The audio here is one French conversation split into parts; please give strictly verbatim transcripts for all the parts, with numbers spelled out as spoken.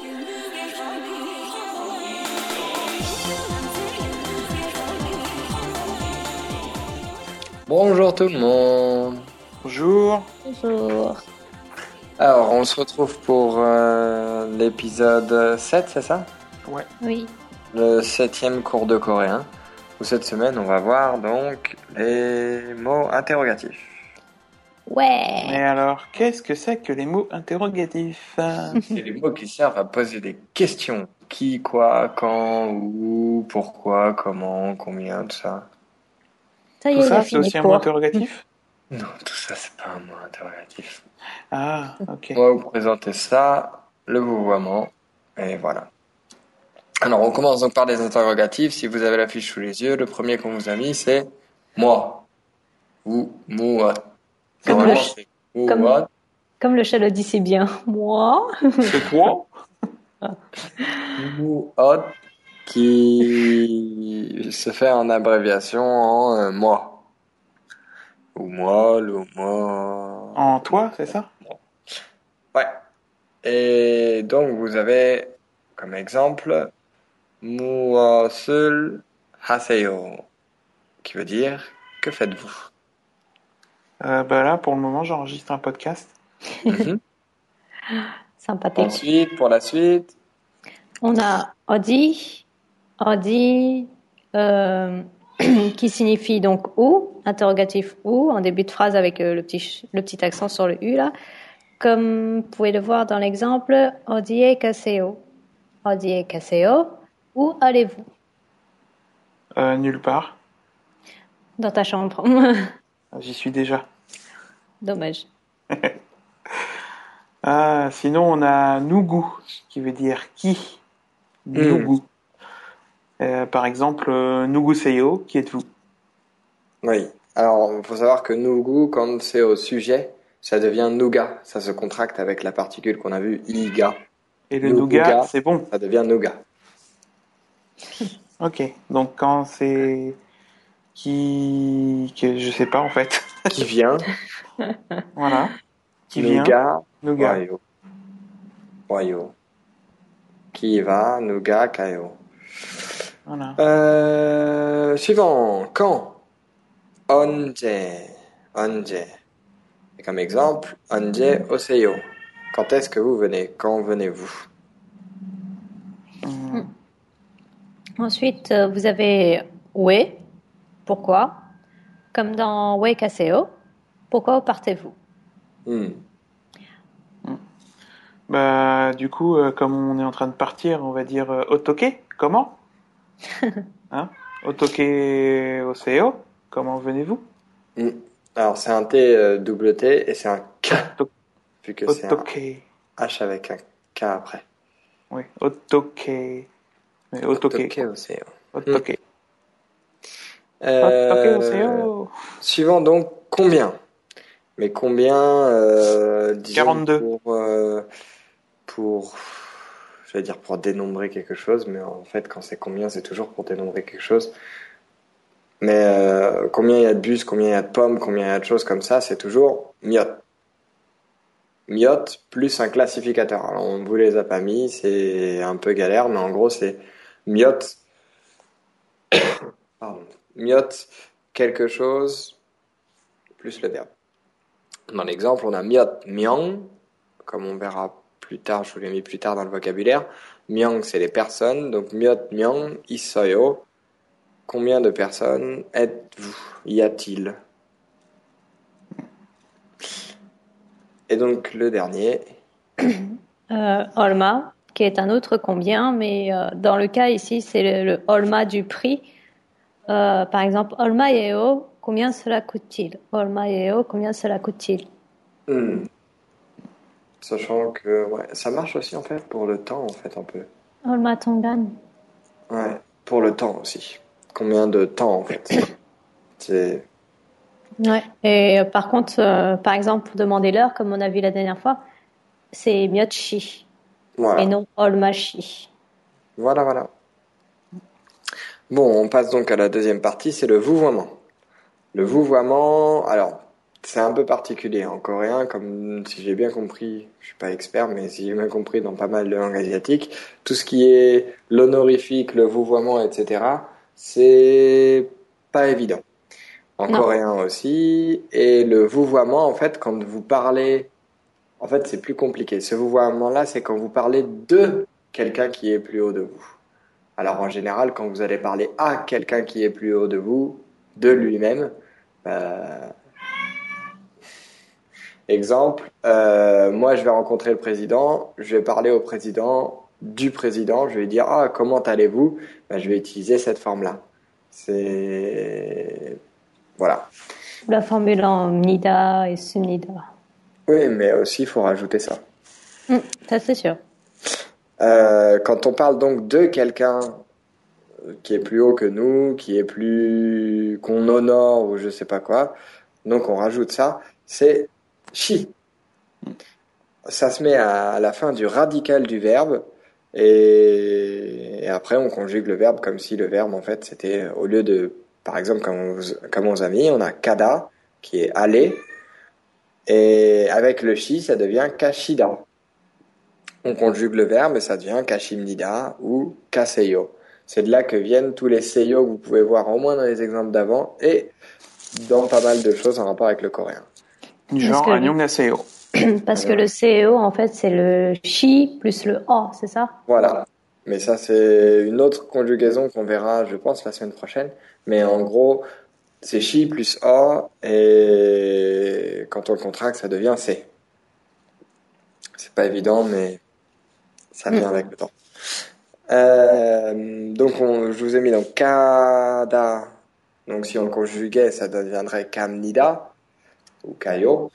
Bonjour tout le monde. Bonjour. Bonjour. Alors, on se retrouve pour euh, l'épisode sept, c'est ça? Ouais. Oui. Le septième cours de coréen. Où cette semaine, on va voir donc les mots interrogatifs. Ouais. Mais alors, qu'est-ce que c'est que les mots interrogatifs? C'est les mots qui servent à poser des questions. Qui, quoi, quand, où, pourquoi, comment, combien, tout ça. Ça y Tout est, il a ça, c'est fini aussi un pour. mot interrogatif? Non, tout ça, c'est pas un mot interrogatif. Ah, ok. On va vous présenter ça, le vouvoiement, et voilà. Alors, on commence donc par les interrogatifs. Si vous avez la fiche sous les yeux, le premier qu'on vous a mis, c'est moi ou moi. Comme Normalement, le ch- c'est ou comme- what. Comme le chat le dit si bien. Moi. C'est toi? Ou hot qui se fait en abréviation en euh, moi. Ou moi, ou moi. En toi, c'est ça? Ouais. Et donc, vous avez comme exemple 무엇을 하세요, qui veut dire que faites-vous. Euh, bah là, pour le moment, j'enregistre un podcast. Mhm. Sympathique. Ensuite, pour la suite, On a Odi. Odi. euh, qui signifie donc où, interrogatif où, en début de phrase avec euh, le, petit, ch- le petit accent sur le U là. Comme vous pouvez le voir dans l'exemple, Odie Caseo. Odie Caseo. Où allez-vous? Euh, nulle part. Dans ta chambre. J'y suis déjà. Dommage. Ah, sinon, on a Nugu, qui veut dire qui. Nugu. Euh, par exemple, euh, Nugu Seyo, qui êtes-vous? oui. Alors, il faut savoir que nugu, quand c'est au sujet, ça devient nougat. Ça se contracte avec la particule qu'on a vue, iga. Et le Nuga, nougat, c'est bon. ça devient nougat. Ok. Donc quand c'est qui, que je sais pas en fait. Qui vient, Voilà. Qui vient. nougat, Nougat. wayo. Wayo. Qui va, nougat, kayo. Voilà. Euh, suivant, quand? 언제, 언제. Et comme exemple, 언제 오세요. Quand est-ce que vous venez? Quand venez-vous? Hum. Ensuite, euh, vous avez où, pourquoi, comme dans où caseo, pourquoi partez-vous? Hmm. Bah du coup, euh, comme on est en train de partir, on va dire euh, otoke. Comment? Hein? Otoke oseo. Comment venez-vous? Hmm. Alors c'est un T euh, double T et c'est un K, Oto- vu que c'est un Otoke. H avec un K après. Oui. Otoke. Mais otoke. Otoke 오세요. Otoke. Euh, Otoke oseo. Suivant donc, combien? Mais combien, euh, disons, quarante-deux. pour, euh, pour, je vais dire pour dénombrer quelque chose, mais en fait, quand c'est combien, c'est toujours pour dénombrer quelque chose. Mais euh, combien il y a de bus, combien il y a de pommes, combien il y a de choses comme ça, c'est toujours miot. Miot plus un classificateur. Alors, on vous les a pas mis, c'est un peu galère, mais en gros, c'est miot, pardon, miot quelque chose plus le verbe. Dans l'exemple, on a miot myong, comme on verra plus tard, je vous l'ai mis plus tard dans le vocabulaire. Myong, c'est les personnes, donc miot myong 있어요. Combien de personnes êtes-vous? Y a-t-il? Et donc le dernier. Euh, Olma, qui est un autre combien, mais euh, dans le cas ici, c'est le, le Olma du prix. Euh, par exemple, Olma yeo, combien cela coûte-t-il? Olma yeo, combien cela coûte-t-il? Hmm. Sachant que ouais, ça marche aussi en fait pour le temps en fait un peu. Olma tongan. Ouais, pour le temps aussi. Combien de temps en fait? C'est Ouais. Et euh, par contre, euh, par exemple, pour demander l'heure, comme on a vu la dernière fois, c'est miotchi voilà. et non olmachi. Voilà, voilà. Bon, on passe donc à la deuxième partie, c'est le vouvoiement. Le vouvoiement, alors, c'est un peu particulier en coréen, comme si j'ai bien compris, je suis pas expert, mais si j'ai bien compris dans pas mal de langues asiatiques, tout ce qui est l'honorifique, le vouvoiement, et cetera, c'est pas évident. En Non. coréen aussi, et le vouvoiement, en fait, quand vous parlez, en fait, c'est plus compliqué. Ce vouvoiement-là, c'est quand vous parlez de quelqu'un qui est plus haut de vous. Alors en général, quand vous allez parler à quelqu'un qui est plus haut de vous, de lui-même, euh, exemple, euh, moi je vais rencontrer le président, je vais parler au président du président, je vais dire ah comment allez-vous? Ben, je vais utiliser cette forme-là. C'est voilà. La formule en Nida et Sumnida. Oui, mais aussi il faut rajouter ça. Hum, ça, c'est sûr. Euh, quand on parle donc de quelqu'un qui est plus haut que nous, qui est plus qu'on honore ou je sais pas quoi, donc on rajoute ça, c'est shi. Ça se met à la fin du radical du verbe et, et après on conjugue le verbe comme si le verbe en fait c'était au lieu de par exemple comme on, comme on a mis, on a kada qui est aller et avec le shi ça devient kashida. On conjugue le verbe et ça devient kashimnida ou kaseyo. C'est de là que viennent tous les seyo que vous pouvez voir au moins dans les exemples d'avant et dans pas mal de choses en rapport avec le coréen. Genre, que- annyeonghaseyo. Parce que le C E O, en fait, c'est le chi plus le O, c'est ça? Voilà. Mais ça, c'est une autre conjugaison qu'on verra, je pense, la semaine prochaine. Mais en gros, c'est chi plus o et quand on le contracte, ça devient c. C'est pas évident, mais ça vient avec le temps. Euh, donc, on, je vous ai mis dans kada. Donc, si on le conjuguait, ça deviendrait kamnida ou kayo.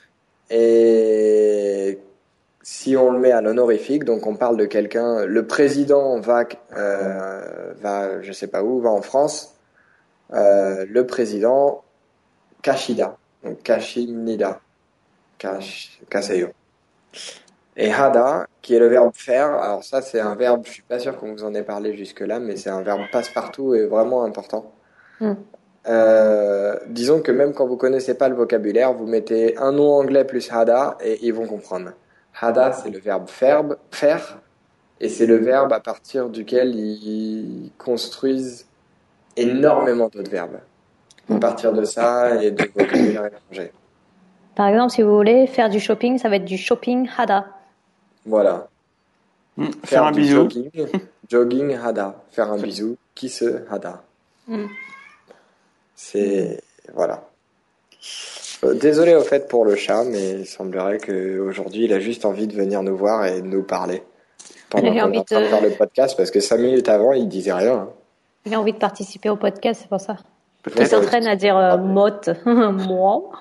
Et si on le met à l'honorifique, donc on parle de quelqu'un, le président va, euh, va, je sais pas où, va en France, euh, le président Kashida, donc Kashimnida, Kash, Kaseyo. Et hada, qui est le verbe faire, alors ça c'est un verbe, je suis pas sûr qu'on vous en ait parlé jusque-là, mais c'est un verbe passe-partout et vraiment important. Mm. Euh, disons que même quand vous connaissez pas le vocabulaire, vous mettez un nom anglais plus hada et ils vont comprendre. Hada, c'est le verbe faire, faire et c'est le verbe à partir duquel ils construisent énormément d'autres verbes. À partir de ça et de vocabulaire étranger. Par exemple, si vous voulez faire du shopping, ça va être du shopping hada. Voilà. Mm. Faire, Faire un du bisou. jogging, jogging hada. Faire un bisou, qui se hada. Mm. C'est voilà. Euh, Désolé au fait pour le chat, mais il semblerait qu'aujourd'hui il a juste envie de venir nous voir et de nous parler pendant Il a qu'on envie est en train de de- faire le podcast parce que cinq minutes avant il disait rien. hein. Il a envie de participer au podcast, c'est pour ça. Il Peut-être. s'entraîne à dire euh, motte. Moi.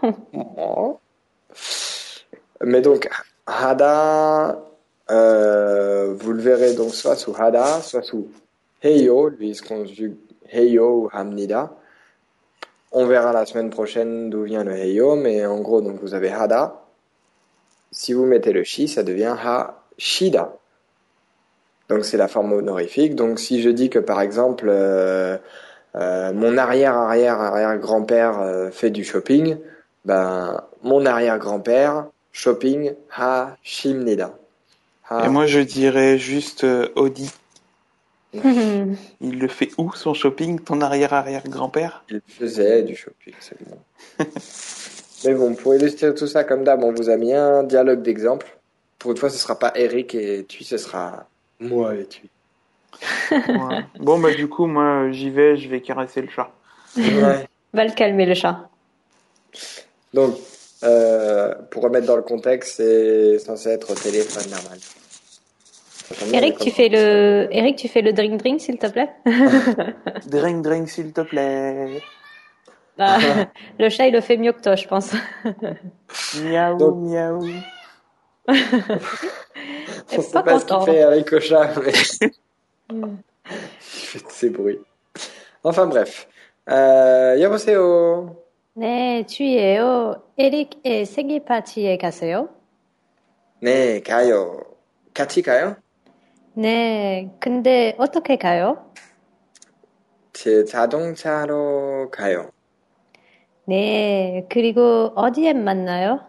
Mais donc hada, euh, vous le verrez donc soit sous hada, soit sous heyo, lui il se conjugue heyo ou hamnida. On verra la semaine prochaine d'où vient le heyo, mais en gros donc vous avez hada. Si vous mettez le shi, ça devient ha shida. Donc c'est la forme honorifique. Donc si je dis que par exemple euh, euh, mon arrière arrière arrière grand-père euh, fait du shopping, ben mon arrière grand-père shopping ha shimnida. Ha- Et moi, je dirais juste euh, Audi. Mm. Il le fait où, son shopping, ton arrière-arrière-grand-père? il faisait du shopping, c'est bon. Mais bon, pour illustrer tout ça comme d'hab, on vous a mis un dialogue d'exemple. Pour une fois, ce sera pas Eric et tu, ce sera moi et tu. Ouais. Bon, bah du coup, moi, j'y vais, je vais caresser le chat. Ouais. Va le calmer, le chat. Donc, euh, pour remettre dans le contexte, c'est censé être au téléphone normal. Ça tombe bien, Eric, mais tu comme- fais le, Eric, tu fais le drink drink, s'il te plaît. Drink, drink, s'il te plaît. Ah, le chat, il le fait mieux que toi, je pense. Miaou, Donc- miaou. On T'es sait pas pas ce qu'il content. fait Eric au chat, mais il fait de ces bruits. Enfin bref. Euh, 여보세요. 네, 주희예요. 에릭의 생일 파티에 가세요? 네, 가요. 같이 가요? 네, 근데 어떻게 가요? 제 자동차로 가요. 네, 그리고 어디에 만나요?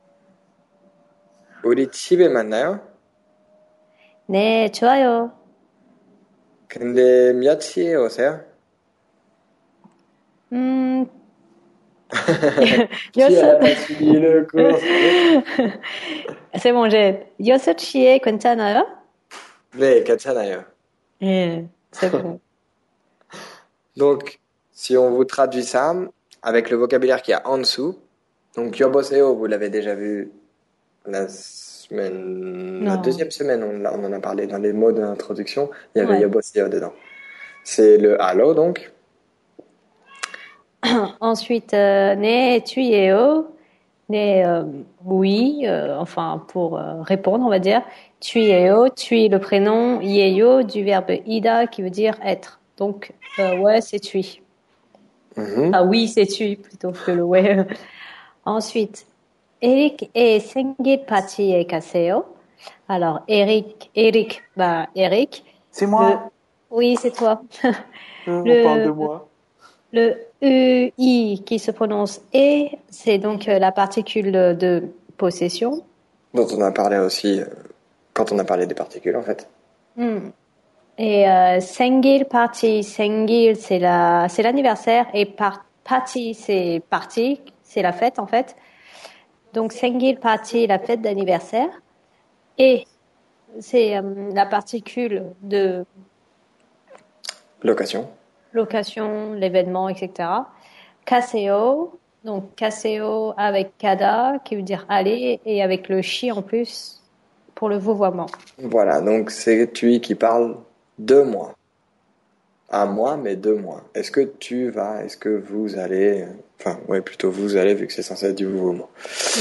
우리 집에 만나요? 네, 좋아요. 근데 몇 시에 오세요? 음, Qui a 여섯, pas suivi le cours? c'est bon, j'ai 여섯 시에 괜찮아요? 네, 괜찮아요. 예, c'est bon. Donc, si on vous traduit ça avec le vocabulaire qu'il y a en dessous, donc yoboseo, vous l'avez déjà vu la semaine, la Non. deuxième semaine, on, l'a- on en a parlé dans les mots d'introduction, il y avait Ouais. yoboseo dedans. C'est le allô donc. Ensuite, euh, 네, tu예요. 네, euh, oui, euh, enfin, pour euh, répondre, on va dire. tu예요, tui le prénom, 예요 du verbe ida qui veut dire être. Donc, euh, ouais, c'est tui. Mhm. Ah oui, c'est tui plutôt que le ouais. Ensuite, Eric의 생일 파티에 가세요. Alors, Eric, Eric, bah, Eric. C'est Le, moi. oui, c'est toi. Euh, on Le- parle de moi. Le E I qui se prononce E, c'est donc euh, la particule de possession. Dont on a parlé aussi euh, quand on a parlé des particules en fait. Hmm. Et euh, 생일 party, 생일 c'est la, c'est l'anniversaire et par, party c'est party, c'est la fête en fait. Donc 생일 party, la fête d'anniversaire. Et c'est euh, la particule de Location. l'occasion, l'événement, et cetera. Caseo, donc caseo avec kada qui veut dire aller et avec le chi en plus pour le vouvoiement. Voilà, donc c'est tu qui parle de moi. À moi, mais de moi. Est-ce que tu vas, est-ce que vous allez, enfin, ouais, plutôt vous allez vu que c'est censé être du mouvement. Mm.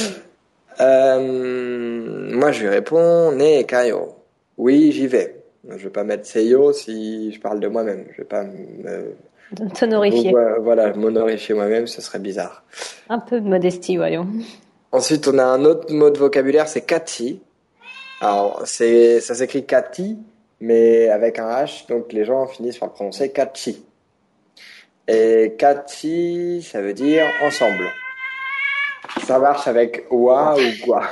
Euh, moi, je lui réponds, ne kayo. Oui, j'y vais. Je vais pas mettre seyo si je parle de moi-même. Je vais pas me, T'honorifier. vous- voilà, m'honorifier moi-même, ce serait bizarre. Un peu de modestie, voyons. Ensuite, on a un autre mot de vocabulaire, c'est kati. Alors, c'est, ça s'écrit kati, mais avec un H, donc les gens finissent par le prononcer kachi. Et kati, ça veut dire ensemble. Ça marche avec wa ou gua.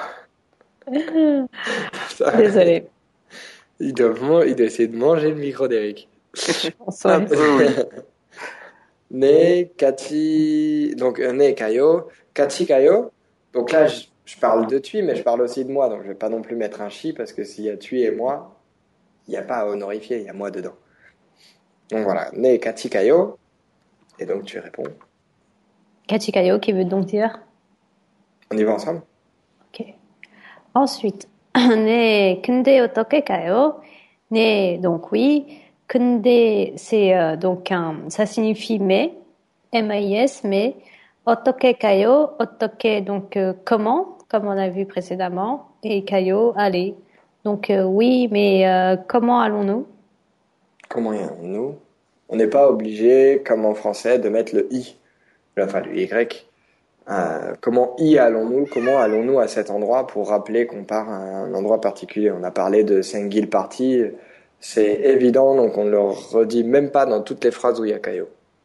Ça- Désolée. Ils doivent, man- ils doivent essayer de manger le micro d'Eric. Bonsoir. Un peu, oui. Ne, kati, donc euh, ne, kayo, kati, kayo. Donc là, je, je parle de tui, mais je parle aussi de moi, donc je vais pas non plus mettre un chi, parce que s'il y a tui et moi, il n'y a pas à honorifier, il y a moi dedans. Donc voilà, ne, kati, kayo. Et donc tu réponds. Kachikayo qui veut donc dire. On y va ensemble? Ok. Ensuite, 네, 근데 어떻게 가요? 네, donc oui. 근데 c'est euh, donc un, ça signifie mais, M A I S, mais 어떻게 가요? 어떻게 donc euh, comment, comme on a vu précédemment, et 가요, aller. Donc euh, oui, mais euh, comment allons-nous? Comment y allons-nous? On n'est pas obligé, comme en français, de mettre le i, enfin le y. Euh, comment y allons-nous? Comment allons-nous à cet endroit pour rappeler qu'on part à un endroit particulier? On a parlé de Sengil Party, c'est évident, donc on ne le redit même pas dans toutes les phrases où il y a kayo.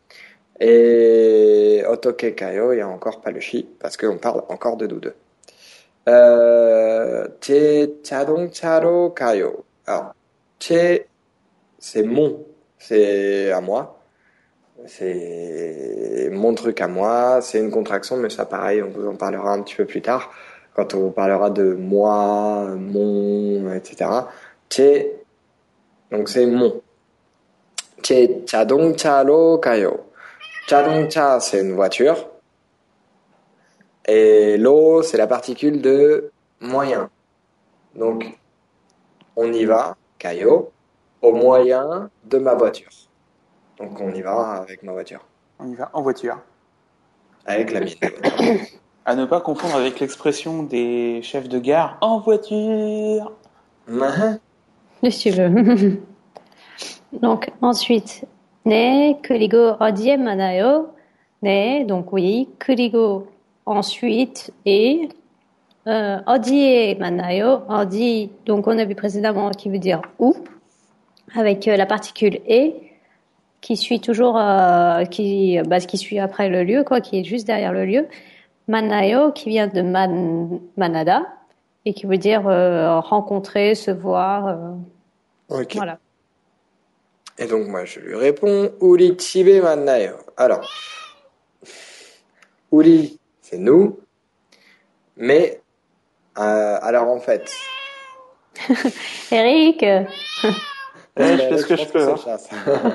Et otoke kayo, il n'y a encore pas le chi, parce qu'on parle encore de nous deux. Euh, che chadongcharo kayo. Alors, che, c'est mon, c'est à moi. C'est mon truc à moi, c'est une contraction, mais ça pareil, on vous en parlera un petit peu plus tard, quand on vous parlera de moi, mon, et cetera. Che, donc c'est mon. Che 자동차로 가요. 자동차, c'est une voiture. Et lo, c'est la particule de moyen. Donc, on y va, kayo, au moyen de ma voiture. Donc, on y va avec ma voiture. On y va en voiture. Avec la mienne. À ne pas confondre avec l'expression des chefs de gare en voiture. Mhm. Si tu veux. Donc ensuite, 네, 그리고 어디에 만나요? 네, donc oui, 그리고 ensuite et euh, 어디에 만나요? 어디, donc on a vu précédemment qui veut dire où, avec euh, la particule et. qui suit toujours, euh, qui, bah, qui suit après le lieu, quoi, qui est juste derrière le lieu. Manayo, qui vient de man, manada, et qui veut dire euh, rencontrer, se voir. Euh, Ok. Voilà. Et donc moi je lui réponds Uri chibe mannayo. Alors, Uri, c'est nous, mais euh, alors en fait, Eric, Eh, je fais ce que je peux. Hein. chasse.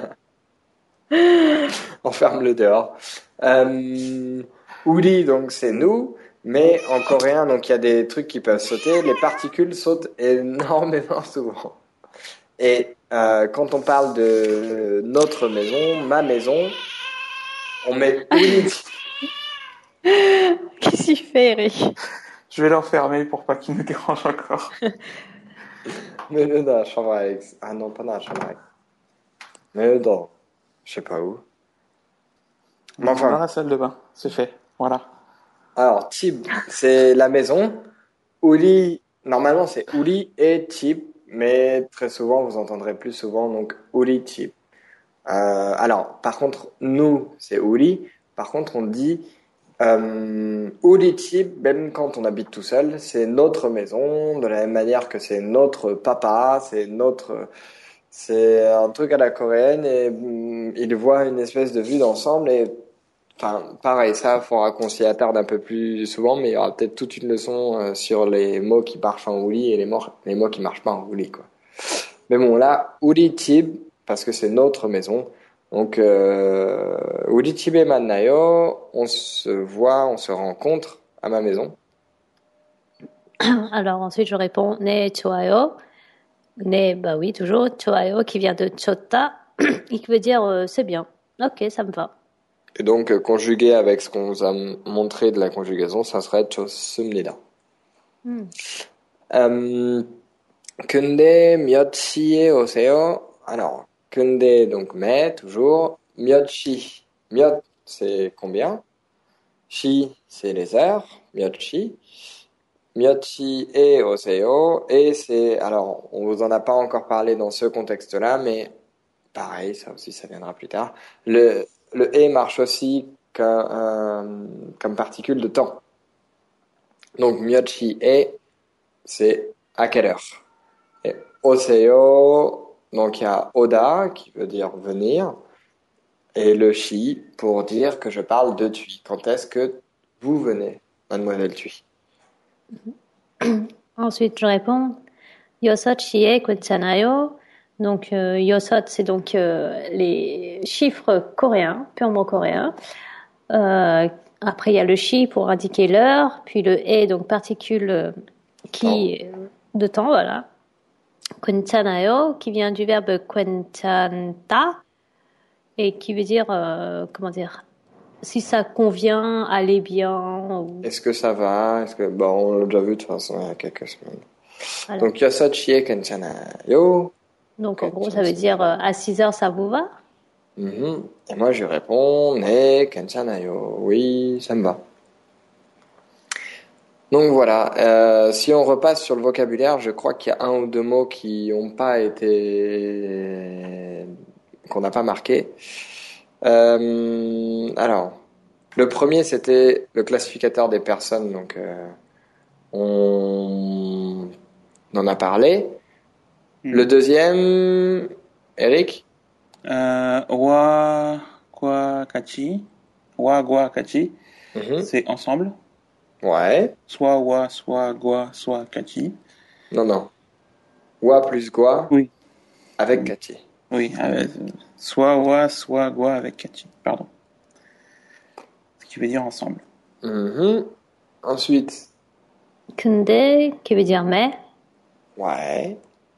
On ferme le dehors. Euh, Uri, donc c'est nous, mais en coréen, donc il y a des trucs qui peuvent sauter. Les particules sautent énormément souvent. Et euh, quand on parle de notre maison, ma maison, on met Uri. qu'est-ce qu'il fait, Eric? Je vais l'enfermer pour pas qu'il me dérange encore. Mets-le dans la chambre avec. Ah non, pas dans la chambre avec. Mets-le dans. Je sais pas où. Mais enfin. Dans la salle de bain, c'est fait. Voilà. Alors, Tib, c'est la maison. Uli, normalement c'est Uli et Tib, mais très souvent vous entendrez plus souvent donc Uli Tib. Euh, alors, par contre, nous c'est Uli. Par contre, on dit euh, Uli Tib, même quand on habite tout seul, c'est notre maison, de la même manière que c'est notre papa, c'est notre. C'est un truc à la coréenne et hum, il voit une espèce de vue d'ensemble et enfin pareil ça faudra qu'on s'y attarde un peu plus souvent mais il y aura peut-être toute une leçon euh, sur les mots qui marchent en Uli et les mots, les mots qui marchent pas en Uli quoi. Mais bon là Uli Tib parce que c'est notre maison donc euh, Uli Tib et Mannayo on se voit on se rencontre à ma maison. Alors ensuite, je réponds ne 좋아요. Ne, bah oui, toujours. 좋아요, qui vient de 좋다, et qui veut dire euh, c'est bien. Ok, ça me va. Et donc, euh, conjugué avec ce qu'on vous a m- montré de la conjugaison, ça serait 좋습니다. Hmm. Euh, 근데 몇 시에 오세요? Alors, 근데 donc mais toujours 몇 시. 몇 c'est combien? 시 c'est les heures. 몇 시. 몇 시에 오세요? Et c'est alors on vous en a pas encore parlé dans ce contexte-là, mais pareil, ça aussi ça viendra plus tard. Le le et marche aussi comme, euh, comme particule de temps. Donc 몇 시에 c'est à quelle heure? Et 오세요, donc il y a oda qui veut dire venir, et le shi pour dire que je parle de Thuy. Quand est-ce que vous venez, mademoiselle Thuy? Ensuite, je réponds 여섯 시에 괜찮아요. Donc, euh, yosot, c'est donc euh, les chiffres coréens, purement coréens. Euh, après, il y a le shi pour indiquer l'heure, puis le e, donc particule euh, qui de temps, voilà. 괜찮아요, qui vient du verbe 괜찮다 et qui veut dire, euh, comment dire, si ça convient, aller bien. Ou... Est-ce que ça va? Est-ce que bon, on l'a déjà vu de toute façon il y a quelques semaines. Voilà. Donc 여섯 시에 괜찮아요. Donc en gros, ça veut dire euh, à six heures, ça vous va? Mm-hmm. Et moi je réponds 네 괜찮아요. Oui, ça me va. Donc voilà, euh, si on repasse sur le vocabulaire, je crois qu'il y a un ou deux mots qui n'ont pas été, qu'on n'a pas marqué. Euh, alors, le premier c'était le classificateur des personnes, donc euh, on en a parlé. Mm. Le deuxième, Eric? Euh, wa, kwa, kachi. Wa, gua, kachi. Mm-hmm. C'est ensemble. Ouais. Soit wa, soit gua, soit kachi. Non, non. Wa plus gua. Oui. Avec kachi. Oui. Euh, soit wa, soit gua avec kachi. Pardon. Ce qui veut dire ensemble. Mm-hmm. Ensuite. 근데, qui veut dire mais. Ouais.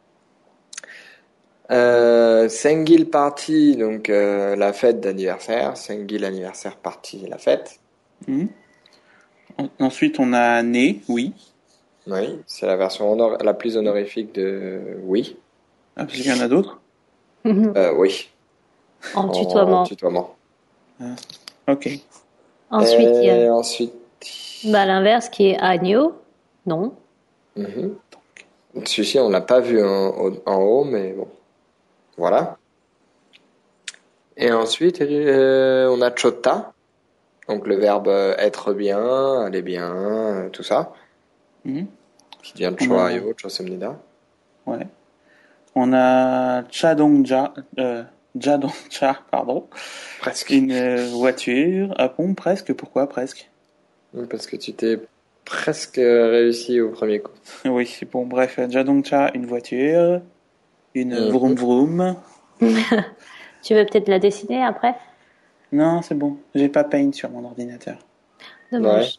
Euh, Sengil Party, donc euh, la fête d'anniversaire. Sengil anniversaire party, la fête. Mmh. En- ensuite, on a né, oui. Oui, c'est la version honor- la plus honorifique de oui. Ah, parce qu'il y en a d'autres. Euh, oui. En tutoiement. En tutoiement. Ah, ok. Ensuite, il y Et a ensuite. bah, l'inverse qui est agneau. Non. Mhm. Celui-ci, on l'a pas vu en, en- en haut, mais bon. Voilà. Et ensuite, euh, on a chota, donc le verbe euh, être bien, aller bien, euh, tout ça, Mhm. qui vient de On a- choayo, chosemnida. Ouais. On a chadongja, euh, jadongcha, pardon. Presque. Une euh, voiture. Ah bon, presque. Pourquoi presque? Parce que tu t'es presque réussi au premier coup. Oui, bon, bref, jadongcha, une voiture. Une Mhm. vroom vroom. Tu veux peut-être la dessiner après? Non, c'est bon. J'ai pas Paint sur mon ordinateur. Dommage.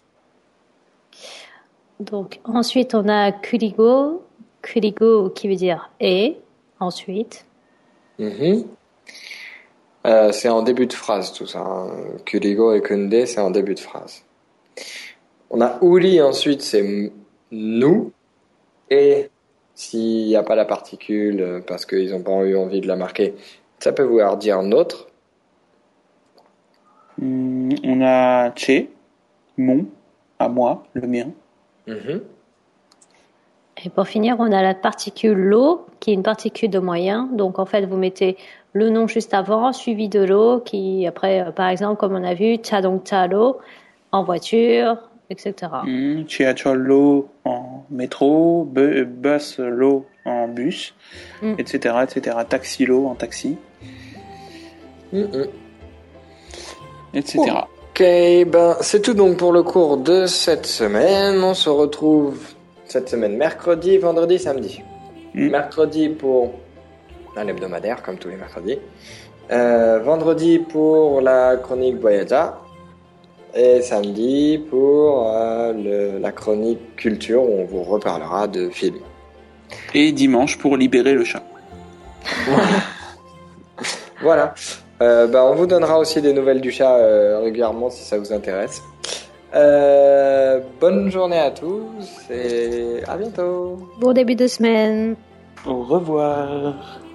Donc, ensuite, on a kurigo. Kurigo qui veut dire et. Ensuite, Mhm. Euh, c'est en début de phrase tout ça. Hein. Kurigo et kunde, c'est en début de phrase. On a uri ensuite, c'est m- nous. Et s'il n'y a pas la particule, euh, parce qu'ils n'ont pas eu envie de la marquer, ça peut vouloir dire notre. Hmm, on a che, mon, à moi, le mien. Mhm. et pour finir, on a la particule lo, qui est une particule de moyen. Donc, en fait, vous mettez le nom juste avant, suivi de lo, qui après, euh, par exemple, comme on a vu, chadongcha-lo, en voiture, et cetera. Hmm, chiachol lo en métro, bu- bus lo en bus, Mm. et cetera, et cetera. Taxi lo en taxi, Mhm. et cetera. Ok, ben c'est tout donc pour le cours de cette semaine. On se retrouve cette semaine mercredi, vendredi, samedi. Mm. Mercredi pour un hebdomadaire, comme tous les mercredis. Euh, vendredi pour la chronique Boyaja. Et samedi pour euh, le- la chronique culture où on vous reparlera de films. Et dimanche pour libérer le chat. Voilà. Euh, bah, on vous donnera aussi des nouvelles du chat euh, régulièrement si ça vous intéresse. Euh, bonne journée à tous et à bientôt. Bon début de semaine. Au revoir.